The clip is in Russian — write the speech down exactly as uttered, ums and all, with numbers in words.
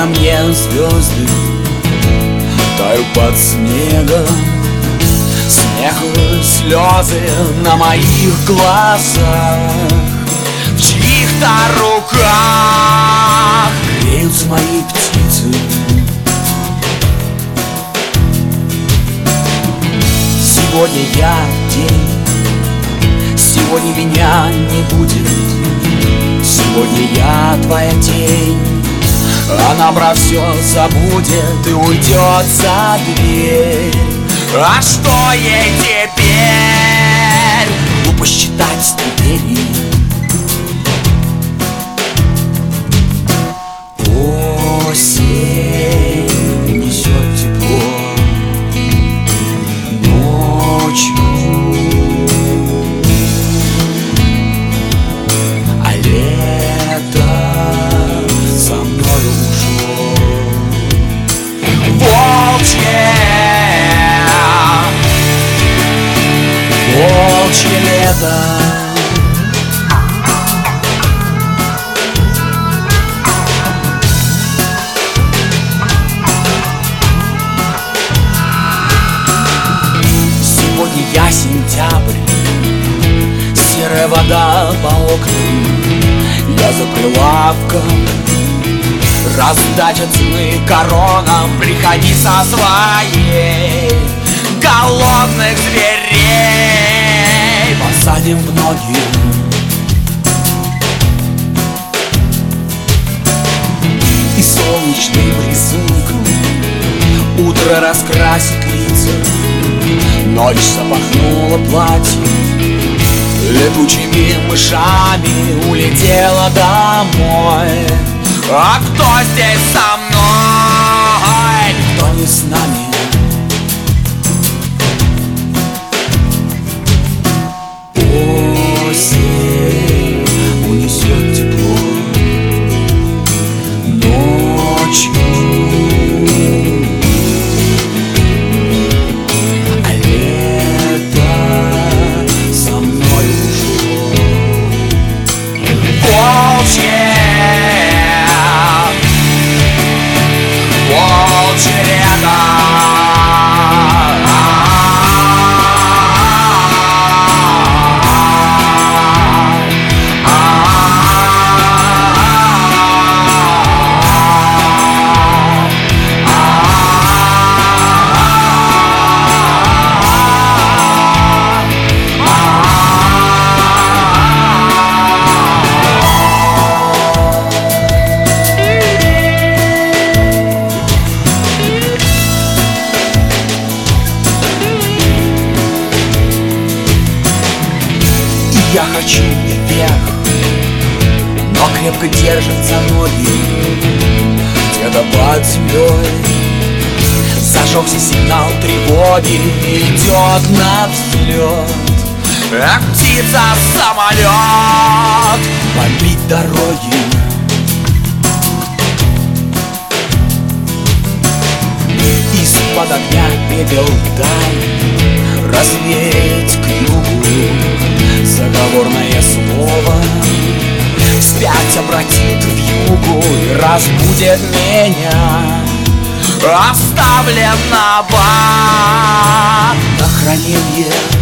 на мне звезды тают под снегом. Смех и слезы на моих глазах, в чьих-то руках греются мои птицы. Сегодня я день, сегодня меня не будет. Сегодня я твоя тень, она про все забудет и уйдет за дверь. А что ей теперь? Глупо считать ступени. Осень несет тепло ночью, а лето со мной ушло. Волчье, волчье лето. Сегодня я сентябрь, серая вода по окнам, я за прилавком. Раздача цены коронам, приходи со своей. Голодных зверей посадим в ноги. И солнечным рисунком утро раскрасит лица. Ночь запахнула платье, летучими мышами улетела домой. А кто здесь со мной? Никто не с нами. Осень унесет тепло ночью, а лето со мной ушло. Волчье, волчье лето. Я хочу вверх, но крепко держатся ноги. Где-то под землей зажегся сигнал тревоги, идет на взлет. А птица самолет бомбит дороги. Из-под огня пепел даль развеять к югу. Заговорное слово вспять обратит в югу и разбудит меня. Оставлен на бак на хранение